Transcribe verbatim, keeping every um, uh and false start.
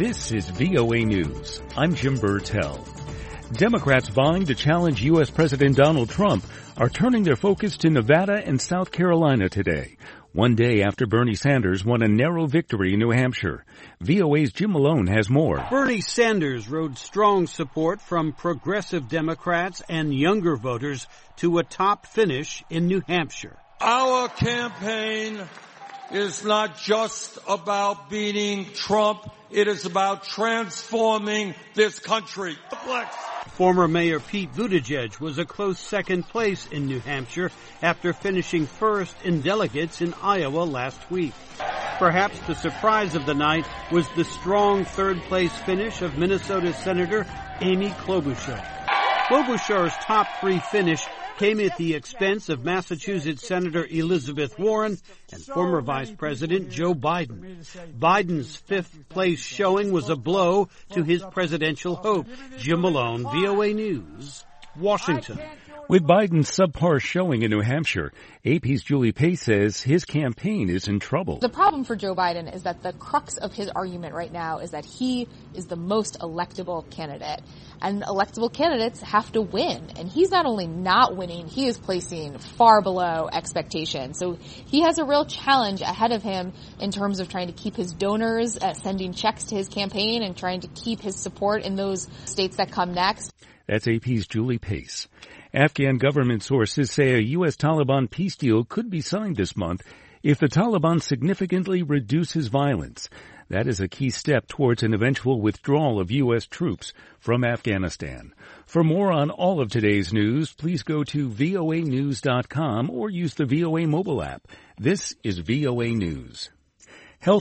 This is V O A News. I'm Jim Burtell. Democrats vying to challenge U S. President Donald Trump are turning their focus to Nevada and South Carolina today, one day after Bernie Sanders won a narrow victory in New Hampshire. V O A's Jim Malone has more. Bernie Sanders rode strong support from progressive Democrats and younger voters to a top finish in New Hampshire. Our campaign is not just about beating Trump. It is about transforming this country. Former Mayor Pete Buttigieg was a close second place in New Hampshire after finishing first in delegates in Iowa last week. Perhaps the surprise of the night was the strong third-place finish of Minnesota Senator Amy Klobuchar. Klobuchar's top three finish came at the expense of Massachusetts Senator Elizabeth Warren and former Vice President Joe Biden. Biden's fifth-place showing was a blow to his presidential hope. Jim Malone, V O A News, Washington. With Biden's subpar showing in New Hampshire, A P's Julie Pace says his campaign is in trouble. The problem for Joe Biden is that the crux of his argument right now is that he is the most electable candidate. And electable candidates have to win. And he's not only not winning, he is placing far below expectations. So he has a real challenge ahead of him in terms of trying to keep his donors uh, sending checks to his campaign and trying to keep his support in those states that come next. That's A P's Julie Pace. Afghan government sources say a U S. Taliban peace deal could be signed this month if the Taliban significantly reduces violence. That is a key step towards an eventual withdrawal of U S troops from Afghanistan. For more on all of today's news, please go to V O A news dot com or use the V O A mobile app. This is V O A News.